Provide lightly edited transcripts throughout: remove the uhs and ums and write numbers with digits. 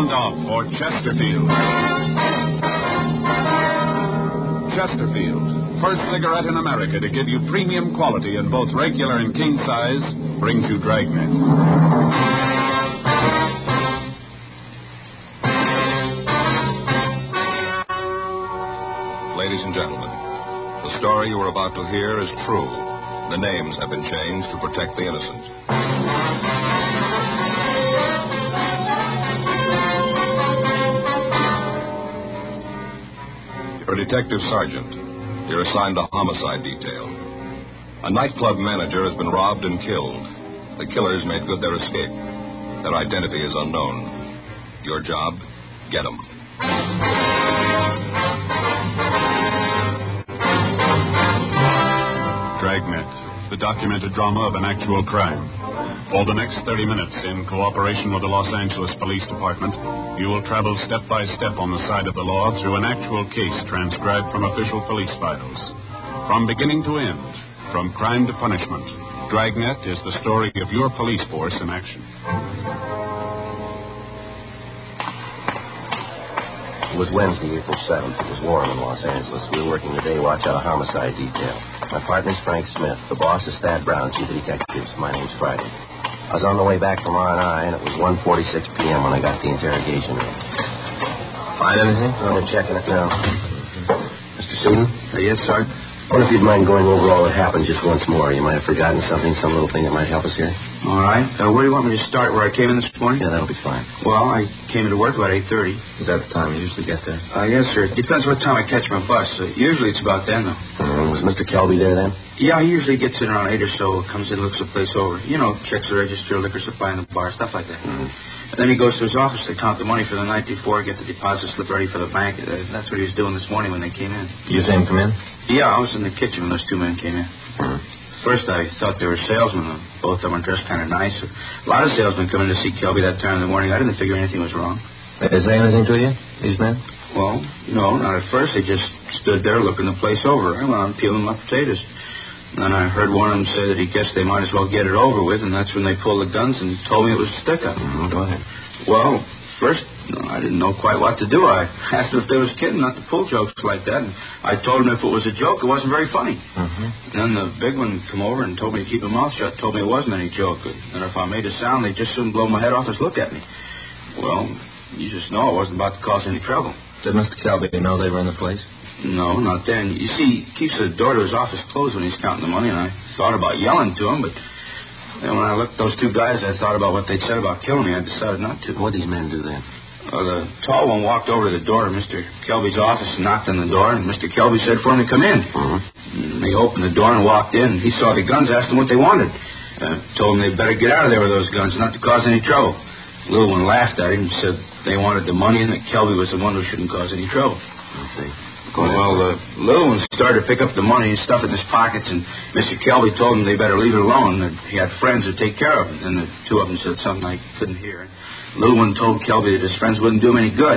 Count off for Chesterfield. Chesterfield, first cigarette in America to give you premium quality in both regular and king size, brings you Dragnet. Ladies and gentlemen, the story you are about to hear is true. The names have been changed to protect the innocent. You're a detective sergeant. You're assigned to homicide detail. A nightclub manager has been robbed and killed. The killers made good their escape. Their identity is unknown. Your job, get them. Dragnet, the documented drama of an actual crime. For the next 30 minutes, in cooperation with the Los Angeles Police Department, you will travel step by step on the side of the law through an actual case transcribed from official police files. From beginning to end, from crime to punishment, Dragnet is the story of your police force in action. It was Wednesday, April 7th. It was warm in Los Angeles. We were working the day watch out of homicide detail. My partner's Frank Smith. The boss is Thad Brown, chief of detectives. My name's Friday. I was on the way back from R&I, and it was 1:46 p.m. when I got the interrogation room. Find anything? I'm checking it now. Mr. Seaton? Yes, sir. I wonder if you'd mind going over all that happened just once more. You might have forgotten something, some little thing that might help us here. All right. Where do you want me to start? Where I came in this morning? Yeah, that'll be fine. Well, I came into work about 8:30. Is that the time you usually get there? Yes, sir. It depends what time I catch my bus. Usually it's about then, though. Was Mr. Kelby there then? Yeah, he usually gets in around 8 or so, comes in, looks the place over. You know, checks the register, liquor supply in the bar, stuff like that. And then he goes to his office to count the money for the night before, get the deposit slip ready for the bank. That's what he was doing this morning when they came in. You saw him come in? Yeah, I was in the kitchen when those two men came in. First, I thought they were salesmen. Both of them were dressed kind of nice. A lot of salesmen come in to see Kelby that time in the morning. I didn't figure anything was wrong. Is there anything to you, these men? Well, no, not at first. They just stood there looking the place over. I went on peeling my potatoes. And I heard one of them say that he guessed they might as well get it over with, and that's when they pulled the guns and told me it was a stick-up. Go ahead. Well, first, I didn't know quite what to do. I asked them if they was kidding, not to pull jokes like that. And I told them if it was a joke, it wasn't very funny. Then the big one come over and told me to keep my mouth shut, told me it wasn't any joke. And if I made a sound, they just shouldn't blow my head off and look at me. Well, you just know I wasn't about to cause any trouble. Did Mr. Kelby know they were in the place? No, not then. You see, he keeps the door to his office closed when he's counting the money, and I thought about yelling to him, but then when I looked at those two guys, I thought about what they'd said about killing me. I decided not to. What did these men do then? The tall one walked over to the door of Mr. Kelby's office and knocked on the door, and Mr. Kelby said for him to come in. They opened the door and walked in. He saw the guns, asked them what they wanted. Told them they'd better get out of there with those guns, not to cause any trouble. The little one laughed at him and said they wanted the money and that Kelby was the one who shouldn't cause any trouble. I see. Well, the little one started to pick up the money and stuff in his pockets, and Mr. Kelby told him they better leave it alone, that he had friends to take care of him. And the two of them said something I couldn't hear. The little one told Kelby that his friends wouldn't do him any good.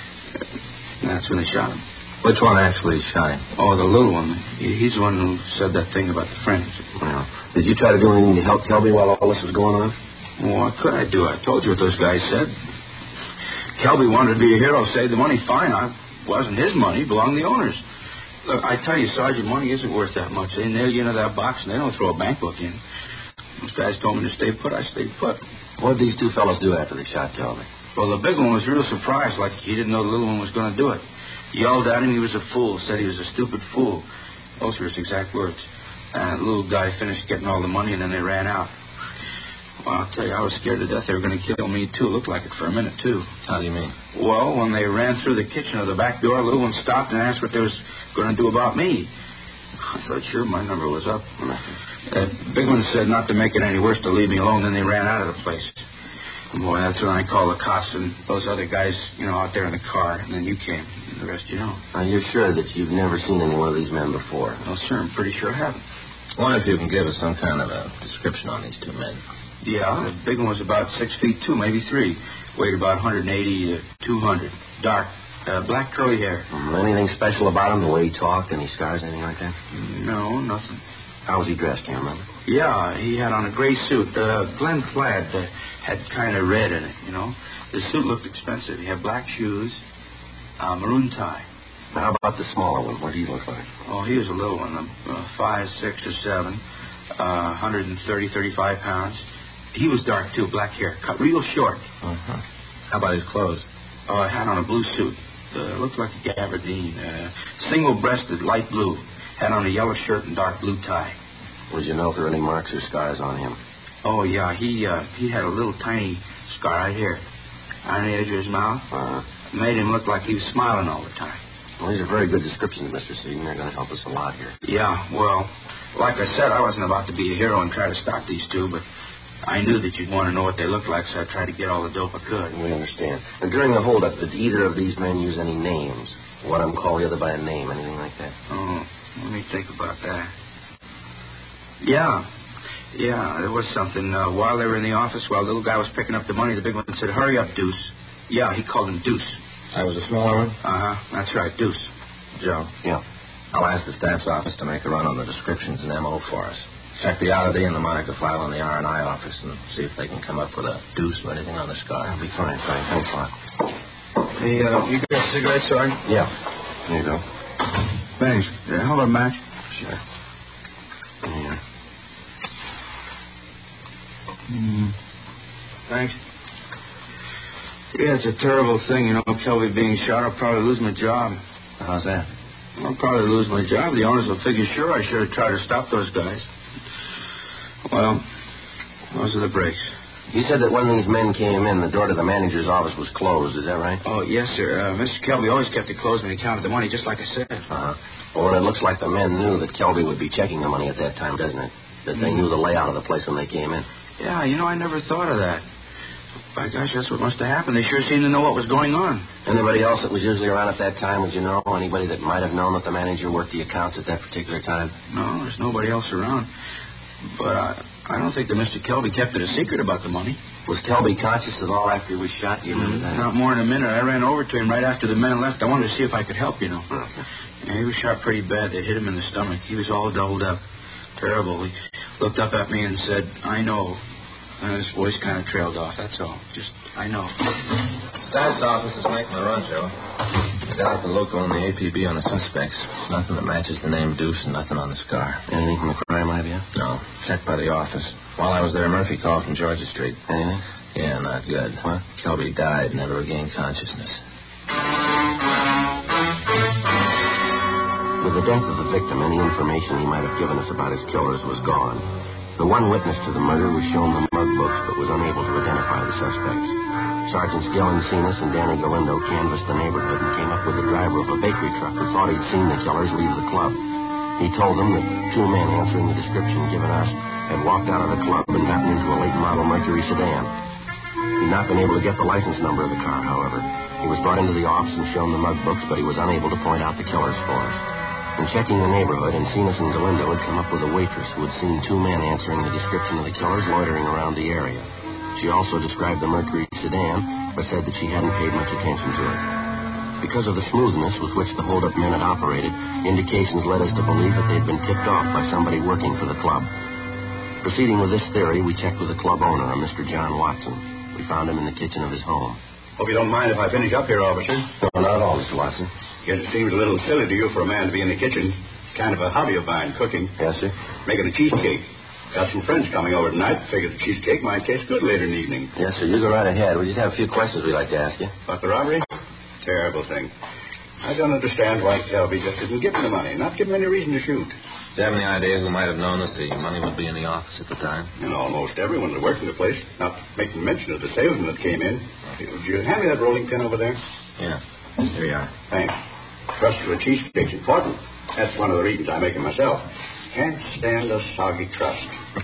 And that's when they shot him. Which one actually shot him? Oh, the little one. He's the one who said that thing about the friends. Well, did you try to do anything to help Kelby while all this was going on? Well, what could I do? I told you what those guys said. Kelby wanted to be a hero, save the money, fine. It wasn't his money, it belonged to the owners. Look, I tell you, Sergeant, money isn't worth that much. They nail you into that box and they don't throw a bank book in. Those guys told me to stay put, I stayed put. What did these two fellows do after they shot Kelby? Well, the big one was real surprised, like he didn't know the little one was going to do it. He yelled at him he was a fool, said he was a stupid fool. Those were his exact words. And the little guy finished getting all the money and then they ran out. Well, I'll tell you, I was scared to death they were going to kill me, too. Looked like it for a minute, too. How do you mean? Well, when they ran through the kitchen or the back door, the little one stopped and asked what they was going to do about me. I thought, sure, my number was up. The big one said not to make it any worse, to leave me alone. Then they ran out of the place. Boy, that's when I called the cops and those other guys, out there in the car. And then you came. And the rest you know. Are you sure that you've never seen any one of these men before? Well, sir, I'm pretty sure I haven't. I wonder if you can give us some kind of a description on these two men. Yeah, the big one was about 6'2", maybe 3. Weighed about 180 to 200. Dark, black curly hair. Anything special about him, the way he talked, any scars, anything like that? No, nothing. How was he dressed, do you remember? Yeah, he had on a gray suit. Glen plaid had kind of red in it, you know. The suit looked expensive. He had black shoes, maroon tie. Now, how about the smaller one? What did he look like? Oh, he was a little one, 5, 6, or 7, 130, 35 pounds. He was dark, too, black hair, cut real short. Uh-huh. How about his clothes? Had on a blue suit. Looked like a gabardine. Single-breasted, light blue. Had on a yellow shirt and dark blue tie. Would you know if there were any marks or scars on him? Oh, yeah. He had a little tiny scar right here on the edge of his mouth. Made him look like he was smiling all the time. Well, these are very good descriptions, Mr. Seaton. They're going to help us a lot here. Yeah, well, like I said, I wasn't about to be a hero and try to stop these two, but I knew that you'd want to know what they looked like, so I tried to get all the dope I could. We understand. And during the holdup, did either of these men use any names? One of them call the other by a name, anything like that? Oh, let me think about that. Yeah, there was something. While they were in the office, while the little guy was picking up the money, the big one said, "Hurry up, Deuce." Yeah, he called him Deuce. That was a smaller one? That's right, Deuce. Joe? Yeah. I'll ask the staff's office to make a run on the descriptions and M.O. for us. Check the oddity and the moniker file in the R&I office and see if they can come up with a deuce or anything on the scar. That'll be fine, Frank. Thanks a lot. Hey, you got a cigarette, Sergeant? Yeah. Here you go. Thanks. How about a match? Sure. Yeah. Thanks. Yeah, it's a terrible thing, you know, Kelby being shot. I'll probably lose my job. How's that? I'll probably lose my job. The owners will figure, sure, I should have tried to stop those guys. Well, those are the breaks. You said that when these men came in, the door to the manager's office was closed. Is that right? Oh, yes, sir. Mr. Kelby always kept it closed when he counted the money, just like I said. Well, it looks like the men knew that Kelby would be checking the money at that time, doesn't it? That they knew the layout of the place when they came in. Yeah, you know, I never thought of that. By gosh, that's what must have happened. They sure seemed to know what was going on. Anybody else that was usually around at that time, would you know? Anybody that might have known that the manager worked the accounts at that particular time? No, there's nobody else around. But I don't think that Mr. Kelby kept it a secret about the money. Was Kelby conscious at all after he was shot? Do you remember that? Not more than a minute. I ran over to him right after the men left. I wanted to see if I could help, you know. Yeah, he was shot pretty bad. They hit him in the stomach. He was all doubled up. Terrible. He looked up at me and said, "I know." And his voice kind of trailed off. That's all. Just, I know. Staff's office is making a run, Joe. I got out the local and the APB on the suspects. Nothing that matches the name Deuce and nothing on the scar. Anything from the crime lab yet? No. Checked by the office. While I was there, Murphy called from Georgia Street. Anything? Yeah, not good. What? Kelby died, never regained consciousness. With the death of the victim, any information he might have given us about his killers was gone. The one witness to the murder was shown the mug books, but was unable to identify the suspects. Sergeants Gillen Cenas and Danny Galindo canvassed the neighborhood and came up with the driver of a bakery truck who thought he'd seen the killers leave the club. He told them that two men answering the description given us had walked out of the club and gotten into a late model Mercury sedan. He'd not been able to get the license number of the car, however. He was brought into the office and shown the mug books, but he was unable to point out the killers for us. In checking the neighborhood, Cenas and Galindo had come up with a waitress who had seen two men answering the description of the killers loitering around the area. She also described the Mercury sedan, but said that she hadn't paid much attention to it. Because of the smoothness with which the hold-up men had operated, indications led us to believe that they'd been tipped off by somebody working for the club. Proceeding with this theory, we checked with the club owner, a Mr. John Watson. We found him in the kitchen of his home. Hope you don't mind if I finish up here, officer. No, not at all, Mr. Watson. Guess it seems a little silly to you for a man to be in the kitchen. Kind of a hobby of mine, cooking. Yes, sir? Making a cheesecake. Got some friends coming over tonight. Figured the cheesecake might taste good later in the evening. Yes, sir. You go right ahead. We just have a few questions we'd like to ask you. About the robbery? Terrible thing. I don't understand why Kelby just didn't give him the money. Not give him any reason to shoot. Do you have any idea who might have known that the money would be in the office at the time? And almost everyone that worked in the place, not making mention of the salesman that came in. Would you hand me that rolling pin over there? Yeah. Here you are. Thanks. Trust to a cheesecake's important. That's one of the reasons I make it myself. Can't stand a soggy crust.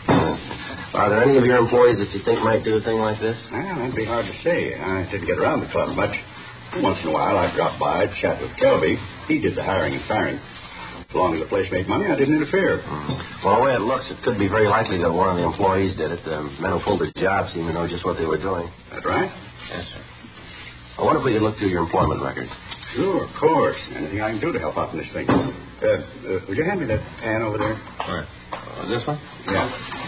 Are there any of your employees that you think might do a thing like this? Well, that'd be hard to say. I didn't get around the club much. Once in a while, I'd drop by, chat with Kelby. He did the hiring and firing. As long as the place made money, I didn't interfere. Well, the way it looks, it could be very likely that one of the employees did it. The men who pulled the job seem to know just what they were doing. That right? Yes, sir. I wonder if we could look through your employment records. Sure, of course. Anything I can do to help out in this thing. Would you hand me that pan over there? All right. Is this one? Yeah.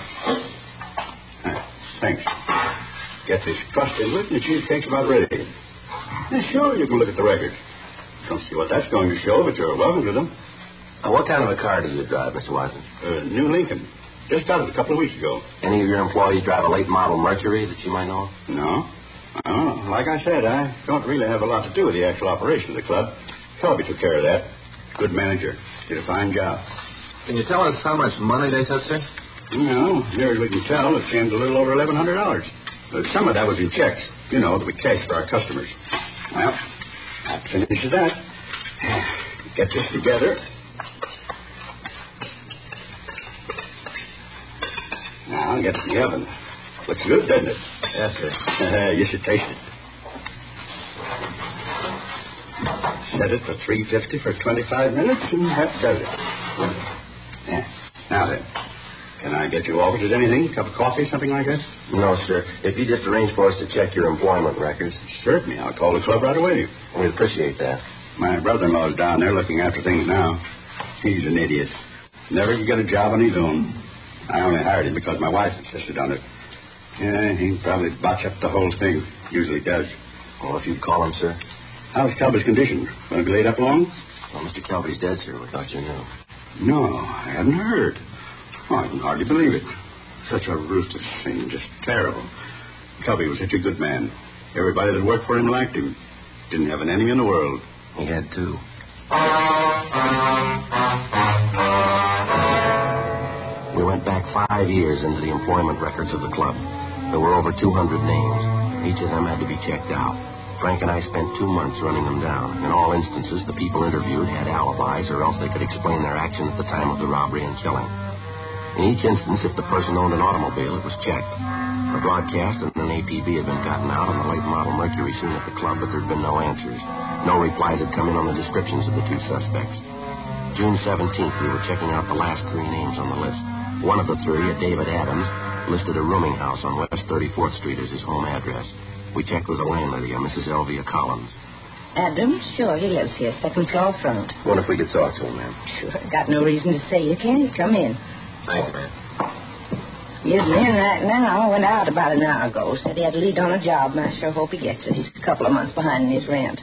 Thanks. Get this crust into it, and the cheesecake's about ready. Yeah, sure, you can look at the record. Don't see what that's going to show, but you're welcome to them. What kind of a car do you drive, Mr. Watson? New Lincoln. Just got it a couple of weeks ago. Any of your employees drive a late model Mercury that you might know? No. Like I said, I don't really have a lot to do with the actual operation of the club. Kelby took care of that. Good manager. Did a fine job. Can you tell us how much money they took, sir? No, near as we can tell, it came to a little over $1,100. Some of that was in checks, that we cashed for our customers. Well, that finishes that. Get this together. Now, get it in the oven. Looks good, doesn't it? Yes, sir. You should taste it. Set it for 350 for 25 minutes, and that does it. Yeah. Now then, can I get you offered anything? A cup of coffee, something like that? No, sir. If you just arrange for us to check your employment records. Certainly. I'll call the club right away. We'd appreciate that. My brother-in-law's down there looking after things now. He's an idiot. Never could get a job on his own. I only hired him because my wife insisted on it. Yeah, he'd probably botch up the whole thing. Usually does. Well, if you'd call him, sir. How's Kelby's condition? Going to be laid up long? Well, Mr. Kelby's dead, sir. We thought you knew. No, I hadn't heard. Oh, I can hardly believe it. Such a ruthless thing. Just terrible. Kelby was such a good man. Everybody that worked for him liked him. Didn't have an enemy in the world. He had two. We went back 5 years into the employment records of the club. There were over 200 names. Each of them had to be checked out. Frank and I spent 2 months running them down. In all instances, the people interviewed had alibis, or else they could explain their action at the time of the robbery and killing. In each instance, if the person owned an automobile, it was checked. A broadcast and an APB had been gotten out on the late model Mercury seen at the club, but there had been no answers. No replies had come in on the descriptions of the two suspects. June 17th, we were checking out the last 3 names on the list. One of the 3, a David Adams, listed a rooming house on West 34th Street as his home address. We checked with the landlady, a Mrs. Elvia Collins. Adams? Sure, he lives here, second floor front. Wonder if we could talk to him, ma'am. Sure, got no reason to say you can't. Come in. Thank you, ma'am. He's in right now. Went out about an hour ago. Said he had to lead on a job, and I sure hope he gets it. He's a couple of months behind in his rent.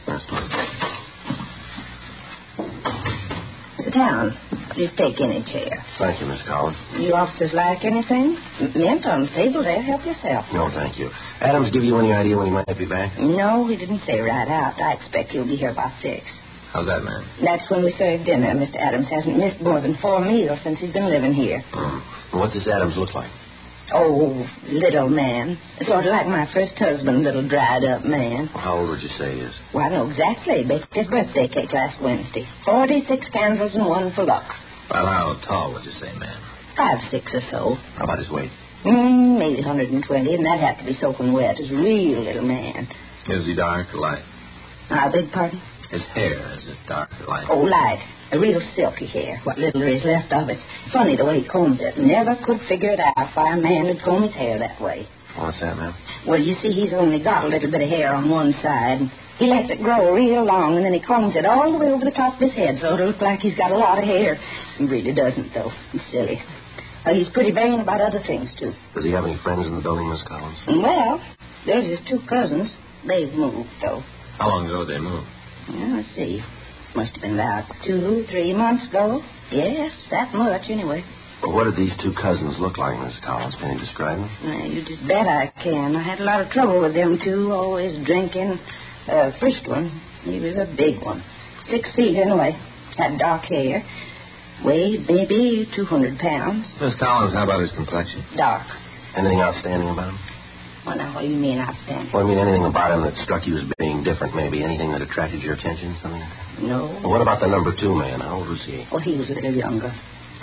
Sit down. Just take any chair. Thank you, Miss Collins. You officers like anything? Mint on the table there. Help yourself. No, thank you. Adams give you any idea when he might be back? No, he didn't say right out. I expect he'll be here by 6. How's that, ma'am? That's when we serve dinner. Mr. Adams hasn't missed more than 4 meals since he's been living here. What does Adams look like? Oh, little man. Sort of like my first husband, little dried-up man. How old would you say he is? Well, I know exactly. Baked his birthday cake last Wednesday. 46 candles and 1 for luck. Well, how tall would you say, ma'am? 5'6" or so. How about his weight? Maybe 120, and that'd have to be soaking wet. He's a real little man. Is he dark or light? I beg pardon? His hair, is it dark or light? Oh, light. A real silky hair, what little there is left of it. Funny the way he combs it. Never could figure it out why a man would comb his hair that way. What's that, ma'am? Well, you see, he's only got a little bit of hair on one side. He lets it grow real long, and then he combs it all the way over the top of his head, so it'll look like he's got a lot of hair. He really doesn't, though. He's silly. He's pretty vain about other things, too. Does he have any friends in the building, Miss Collins? Well, there's his 2 cousins. They've moved, though. How long ago did they move? Yeah, let's see. Must have been about 2-3 months ago. Yes, that much, anyway. Well, what did these 2 cousins look like, Miss Collins? Can you describe them? You just bet I can. I had a lot of trouble with them, too, always drinking. First one, he was a big one. 6 feet, anyway. Had dark hair. Weighed maybe 200 pounds. Miss Collins, how about his complexion? Dark. Anything outstanding about him? Well, now, what do you mean outstanding? Well, I mean anything about him that struck you as being different, maybe? Anything that attracted your attention, something like that? No. Well, what about the number 2 man? How old was he? Well, he was a little younger.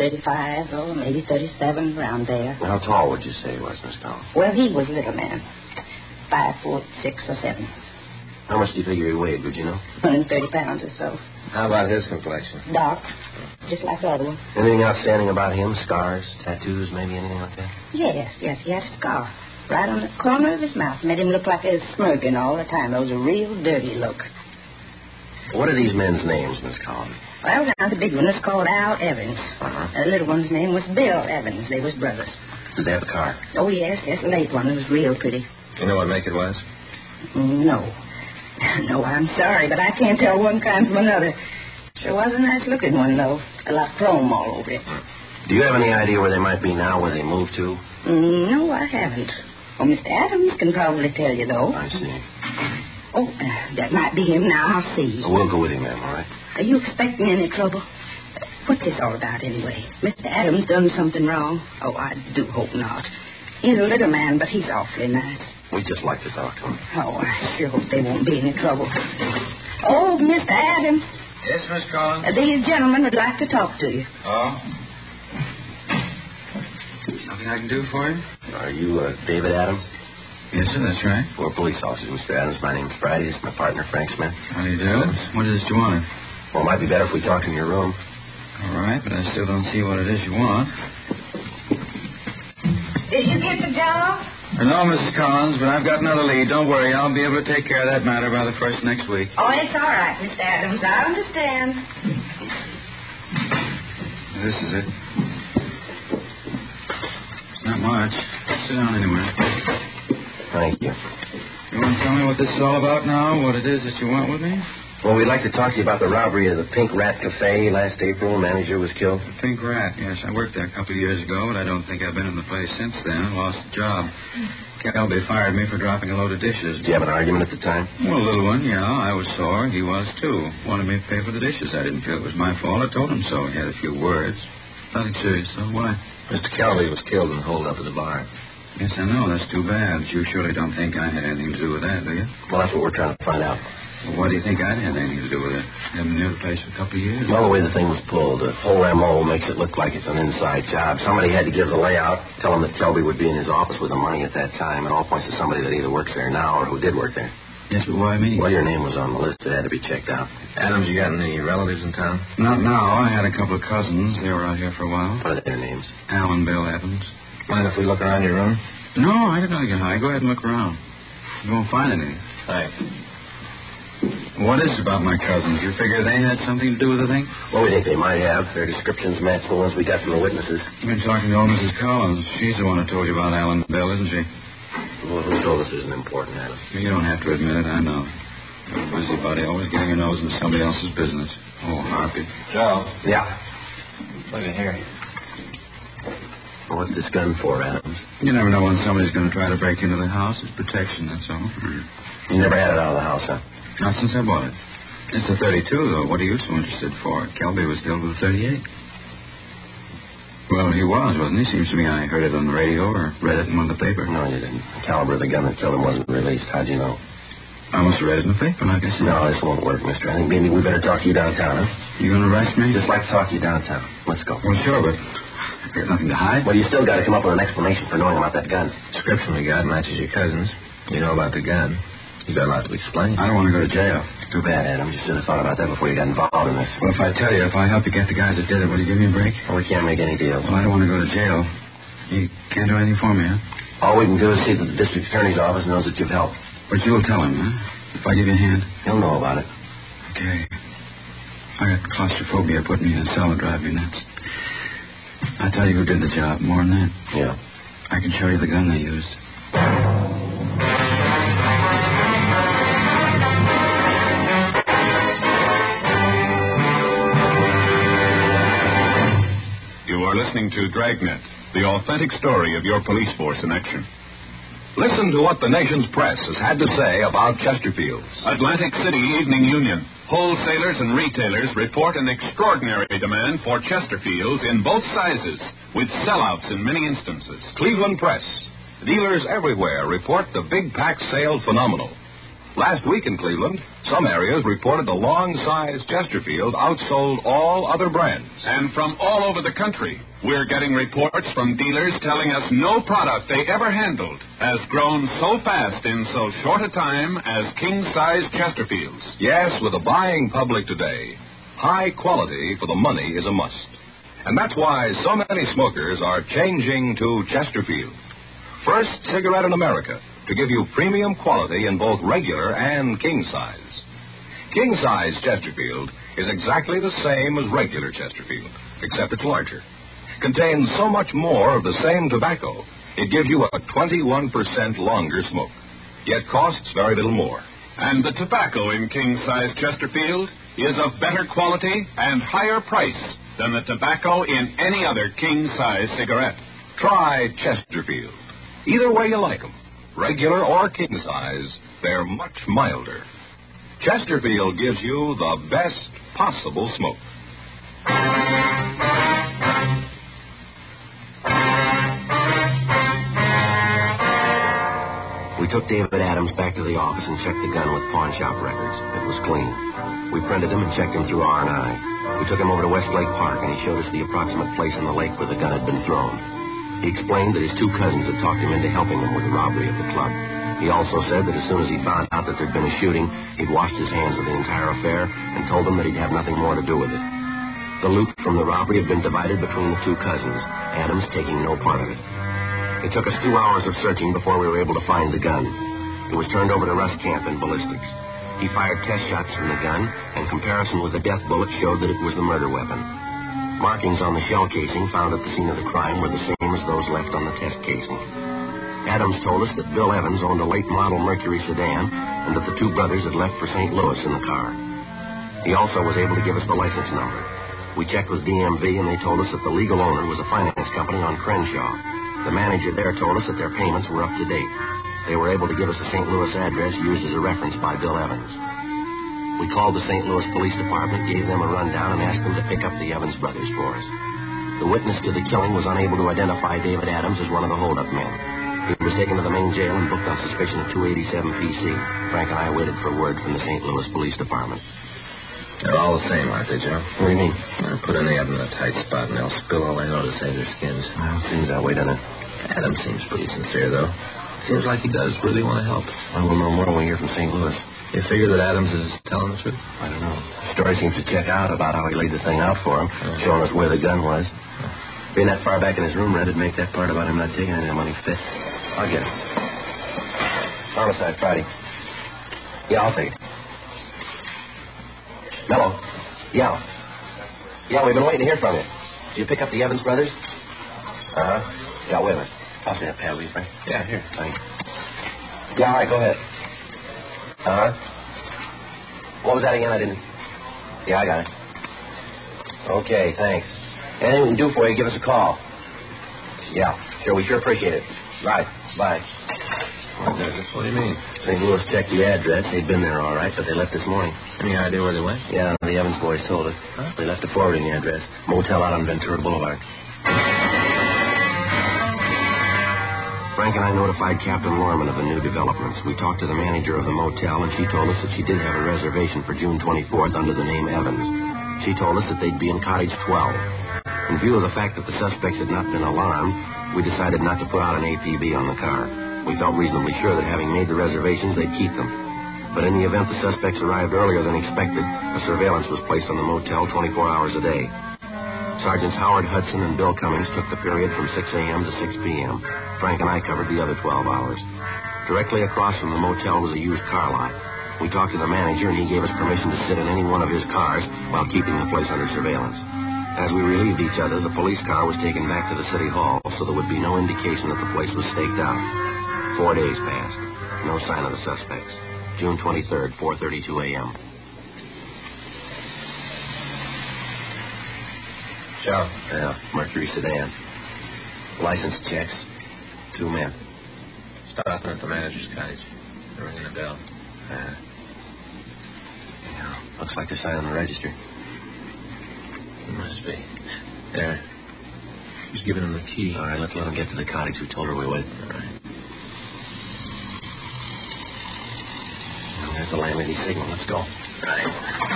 35 or maybe 37, around there. How tall would you say he was, Miss Collins? Well, he was a little man. 5'6" or 7. How much do you figure he weighed, would you know? 130 pounds or so. How about his complexion? Dark. Just like the other one. Anything outstanding about him? Scars, tattoos, maybe anything like that? Yes, he had a scar. Right on the corner of his mouth. Made him look like he was smirking all the time. It was a real dirty look. What are these men's names, Miss Collins? Well, now, the big one was called Al Evans. The little one's name was Bill Evans. They was brothers. Did they have a car? Oh, yes, a late one. It was real pretty. You know what make it was? No. No, I'm sorry, but I can't tell one kind from another. Sure was a nice-looking one, though. A lot of chrome all over it. Do you have any idea where they might be now, where they moved to? No, I haven't. Oh, Mr. Adams can probably tell you, though. I see. Oh, that might be him now. I'll see. We'll go with him, ma'am, all right? Are you expecting any trouble? What's this all about, anyway? Mr. Adams done something wrong? Oh, I do hope not. He's a little man, but he's awfully nice. We'd just like to talk to him. Oh, I sure hope there won't be any trouble. Oh, Mr. Adams. Yes, Miss Collins? These gentlemen would like to talk to you. Oh? Something I can do for you? Are you David Adams? Yes, sir, that's right. We're police officers, Mr. Adams. My name's Friday. This is my partner, Frank Smith. How do you do? What is it you want? Well, it might be better if we talk in your room. All right, but I still don't see what it is you want. Did you get the job? No, Mrs. Collins, but I've got another lead. Don't worry. I'll be able to take care of that matter by the first next week. Oh, it's all right, Mr. Adams. I understand. This is it. It's not much. Sit down anyway. Thank you. You want to tell me what this is all about now? What it is that you want with me? Well, we'd like to talk to you about the robbery of the Pink Rat Cafe last April. Manager was killed. The Pink Rat, yes. I worked there a couple of years ago, but I don't think I've been in the place since then. I lost the job. Kelby fired me for dropping a load of dishes. Did you have an argument at the time? Well, a little one, yeah. I was sore. He was, too. Wanted me to pay for the dishes. I didn't feel it was my fault. I told him so. He had a few words. Nothing serious, though. Why? Mr. Kelby was killed in the hold-up at the bar. Yes, I know. That's too bad. But you surely don't think I had anything to do with that, do you? Well, that's what we're trying to find out. Well, why do you think I'd have anything to do with it? I haven't been near the place for a couple of years. Well, the way the thing was pulled, the whole M.O. makes it look like it's an inside job. Somebody had to give the layout, tell him that Kelby would be in his office with the money at that time. It all points to somebody that either works there now or who did work there. Yes, but why me? Well, your name was on the list. It had to be checked out. Adams, you got any relatives in town? Not now. I had a couple of cousins. They were out here for a while. What are their names? Al and Bill Evans. Mind if we look around your room? No, I didn't know you high. Go ahead and look around. You won't find anything. Thanks. What is it about my cousins? You figure they had something to do with the thing? Well, we think they might have. Their descriptions match the ones we got from the witnesses. You've been talking to old Mrs. Collins. She's the one who told you about Al and Bill, isn't she? Well, who told us isn't important, Adam? You don't have to admit it. I know. You're a busybody, always getting your nose into somebody else's business. Oh, Harpy. Joe. Yeah. Look at here. Well, what's this gun for, Adams? You never know when somebody's going to try to break into the house. It's protection, that's all. You never had it out of the house, huh? Not since I bought it. It's a 32, though. What are you so interested for? Kelby was killed with a 38. Well, he was, wasn't he? Seems to me I heard it on the radio or read it in one of the papers. No, you didn't. The caliber of the gun that killed him wasn't released. How'd you know? I must have read it in the paper, like I said. No, this won't work, mister. I think maybe we better talk to you downtown, huh? You going to arrest me? Just like to talk to you downtown. Let's go. Well, sure, but I've got nothing to hide. Well, you still got to come up with an explanation for knowing about that gun. Description we got matches your cousin's. You know about the gun. You got a lot to explain. I don't want to go to jail. Too bad, Adam. You should have thought about that before you got involved in this. Well, if I tell you, if I help you get the guys that did it, will you give me a break? Well, we can't make any deals. Well, I don't want to go to jail. You can't do anything for me, huh? All we can do is see that the district attorney's office knows that you've helped. But you'll tell him, huh? If I give you a hand? He'll know about it. Okay. I got claustrophobia. Put me in a cell and drive me nuts. I'll tell you who did the job. More than that. Yeah. I can show you the gun they used. You are listening to Dragnet, the authentic story of your police force in action. Listen to what the nation's press has had to say about Chesterfield's. Atlantic City Evening Union. Wholesalers and retailers report an extraordinary demand for Chesterfields in both sizes, with sellouts in many instances. Cleveland Press. Dealers everywhere report the big pack sale phenomenal. Last week in Cleveland, some areas reported the long-size Chesterfield outsold all other brands. And from all over the country, we're getting reports from dealers telling us no product they ever handled has grown so fast in so short a time as king-size Chesterfields. Yes, with the buying public today, high quality for the money is a must. And that's why so many smokers are changing to Chesterfield. First cigarette in America to give you premium quality in both regular and king size. King size Chesterfield is exactly the same as regular Chesterfield, except it's larger. Contains so much more of the same tobacco, it gives you a 21% longer smoke, yet costs very little more. And the tobacco in king-size Chesterfield is of better quality and higher price than the tobacco in any other king-size cigarette. Try Chesterfield. Either way you like them, regular or king-size, they're much milder. Chesterfield gives you the best possible smoke. We took David Adams back to the office and checked the gun with pawn shop records. It was clean. We printed him and checked him through R&I. We took him over to Westlake Park, and he showed us the approximate place in the lake where the gun had been thrown. He explained that his two cousins had talked him into helping him with the robbery of the club. He also said that as soon as he found out that there'd been a shooting, he'd washed his hands of the entire affair and told them that he'd have nothing more to do with it. The loot from the robbery had been divided between the two cousins, Adams taking no part of it. It took us 2 hours of searching before we were able to find the gun. It was turned over to Russ Camp in ballistics. He fired test shots from the gun, and comparison with the death bullet showed that it was the murder weapon. Markings on the shell casing found at the scene of the crime were the same as those left on the test casing. Adams told us that Bill Evans owned a late model Mercury sedan and that the two brothers had left for St. Louis in the car. He also was able to give us the license number. We checked with DMV, and they told us that the legal owner was a finance company on Crenshaw. The manager there told us that their payments were up to date. They were able to give us a St. Louis address used as a reference by Bill Evans. We called the St. Louis Police Department, gave them a rundown, and asked them to pick up the Evans brothers for us. The witness to the killing was unable to identify David Adams as one of the holdup men. He was taken to the main jail and booked on suspicion of 287 PC. Frank and I waited for word from the St. Louis Police Department. They're all the same, aren't they, Joe? What do you mean? Put an egg in a tight spot, and they'll spill all they know to save their skins. Well, seems that way, doesn't it? Adams seems pretty sincere, though. Seems like he does really want to help. Well, we'll know more when we hear from St. Louis. You figure that Adams is telling the truth? I don't know. The story seems to check out about how he laid the thing out for him, showing us where the gun was. Being that far back in his room, Red, would make that part about him not taking any of the money fit. I'll get it. Homicide, Friday. Yeah, I'll take it. Mello. Yeah. Yeah, we've been waiting to hear from you. Did you pick up the Evans brothers? Uh-huh. Yeah, wait a minute. Pass me that pad, will you, Frank? Yeah, here. Thanks. Yeah, all right, go ahead. Uh-huh. What was that again? I didn't... Yeah, I got it. Okay, thanks. Anything we can do for you, give us a call. Yeah, sure, we sure appreciate it. Right, bye. What do you mean? St. Louis checked the address. They'd been there all right, but they left this morning. Any idea where they went? Yeah, the Evans boys told us. Huh? They left a forwarding address. Motel out on Ventura Boulevard. Frank and I notified Captain Lorman of the new developments. We talked to the manager of the motel, and she told us that she did have a reservation for June 24th under the name Evans. She told us that they'd be in Cottage 12. In view of the fact that the suspects had not been alarmed, we decided not to put out an APB on the car. We felt reasonably sure that having made the reservations, they'd keep them. But in the event the suspects arrived earlier than expected, a surveillance was placed on the motel 24 hours a day. Sergeants Howard Hudson and Bill Cummings took the period from 6 a.m. to 6 p.m. Frank and I covered the other 12 hours. Directly across from the motel was a used car lot. We talked to the manager, and he gave us permission to sit in any one of his cars while keeping the place under surveillance. As we relieved each other, the police car was taken back to the city hall, so there would be no indication that the place was staked out. 4 days passed. No sign of the suspects. June 23rd, 4:32 a.m. Joe. Yeah, Mercury sedan. License checks. 2 men. Stopping at the manager's cottage. They're ringing a bell. Yeah, looks like they're signing the register. It must be. There. He's giving him the key. All right, let's let him get to the cottage. We told her we would. All right. There's the landlady's signal. Let's go. Right.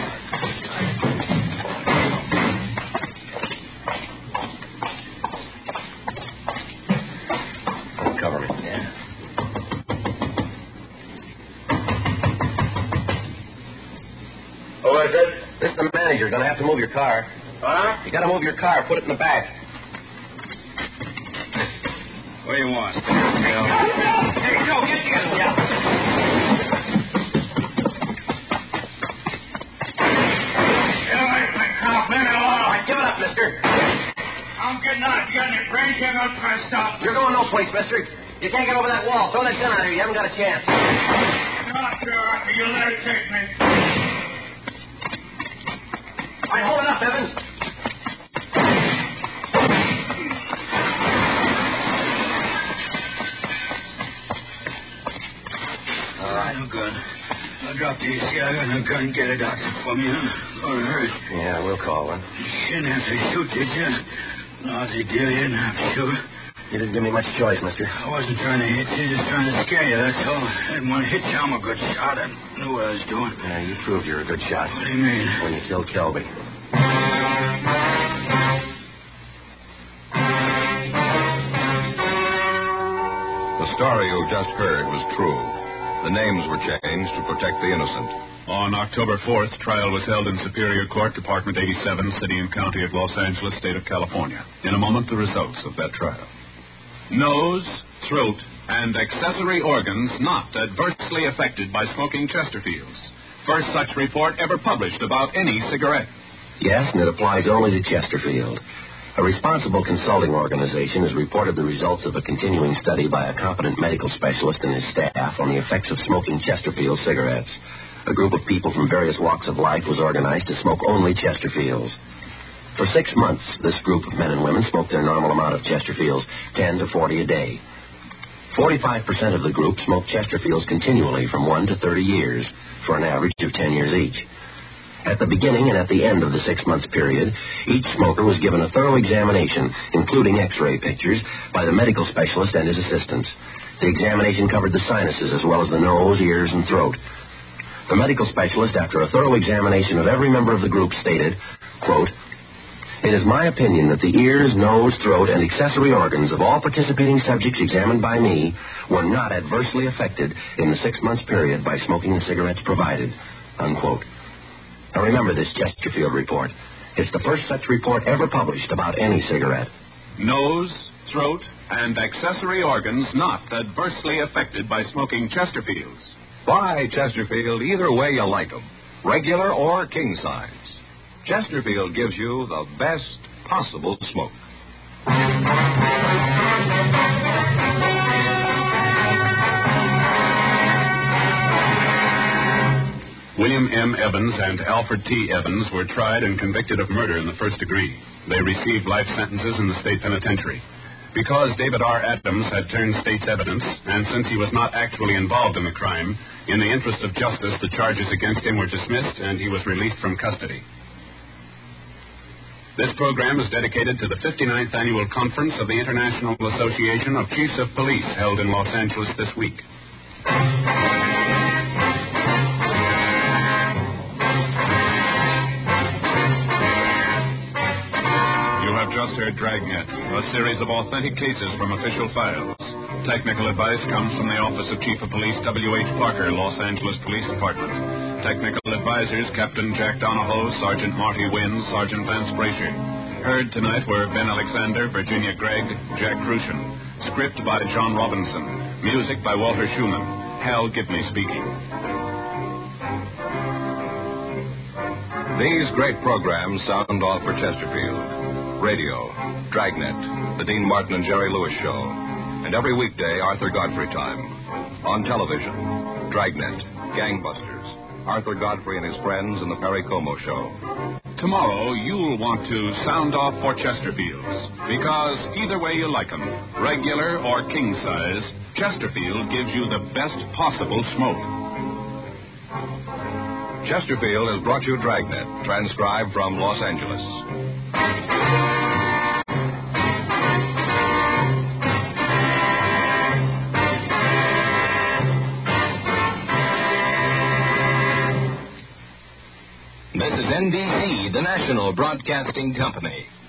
Cover me. Yeah. Who is it? This is the manager. Gonna have to move your car. Huh? You gotta move your car. Put it in the back. What do you want? Hey, Joe, get together. Yeah. I'll try to stop. You're going no place, mister. You can't get over that wall. Throw that gun out here. You haven't got a chance. No, sir, Arthur. You'll let it take me. All right, hold it up, Evans. All right, no gun. I'll drop the AC. I got no gun. Get a doctor for me, huh? Or hurt. Yeah, we'll call one. You didn't have to shoot, did you? Lousy deal. You didn't have to shoot. You didn't give me much choice, mister. I wasn't trying to hit you, just trying to scare you, that's all. I didn't want to hit you. I'm a good shot. I knew what I was doing. Yeah, you proved you're a good shot. What do you mean? When you killed Kelby. The story you just heard was true. The names were changed to protect the innocent. On October 4th, trial was held in Superior Court, Department 87, City and County of Los Angeles, State of California. In a moment, the results of that trial. Nose, throat, and accessory organs not adversely affected by smoking Chesterfields. First such report ever published about any cigarette. Yes, and it applies only to Chesterfield. A responsible consulting organization has reported the results of a continuing study by a competent medical specialist and his staff on the effects of smoking Chesterfield cigarettes. A group of people from various walks of life was organized to smoke only Chesterfields. For 6 months, this group of men and women smoked their normal amount of Chesterfields, 10 to 40 a day. 45% of the group smoked Chesterfields continually from 1 to 30 years, for an average of 10 years each. At the beginning and at the end of the 6-month period, each smoker was given a thorough examination, including X-ray pictures, by the medical specialist and his assistants. The examination covered the sinuses as well as the nose, ears, and throat. The medical specialist, after a thorough examination of every member of the group, stated, quote, "It is my opinion that the ears, nose, throat, and accessory organs of all participating subjects examined by me were not adversely affected in the 6-month period by smoking the cigarettes provided," unquote. Now remember this Chesterfield report. It's the first such report ever published about any cigarette. Nose, throat, and accessory organs not adversely affected by smoking Chesterfields. Buy Chesterfield either way you like them, regular or king size. Chesterfield gives you the best possible smoke. William M. Evans and Alfred T. Evans were tried and convicted of murder in the first degree. They received life sentences in the state penitentiary. Because David R. Adams had turned state's evidence, and since he was not actually involved in the crime, in the interest of justice, the charges against him were dismissed and he was released from custody. This program is dedicated to the 59th Annual Conference of the International Association of Chiefs of Police held in Los Angeles this week. Just heard Dragnet, a series of authentic cases from official files. Technical advice comes from the Office of Chief of Police W.H. Parker, Los Angeles Police Department. Technical advisors Captain Jack Donahoe, Sergeant Marty Wynn, Sergeant Vance Brasher. Heard tonight were Ben Alexander, Virginia Gregg, Jack Crucian. Script by John Robinson. Music by Walter Schumann. Hal Gibney speaking. These great programs sound off for Chesterfield. Radio, Dragnet, The Dean Martin and Jerry Lewis Show, and every weekday, Arthur Godfrey Time. On television, Dragnet, Gangbusters, Arthur Godfrey and his friends, and The Perry Como Show. Tomorrow, you'll want to sound off for Chesterfields, because either way you like them, regular or king size, Chesterfield gives you the best possible smoke. Chesterfield has brought you Dragnet, transcribed from Los Angeles. This is NBC, the national broadcasting company.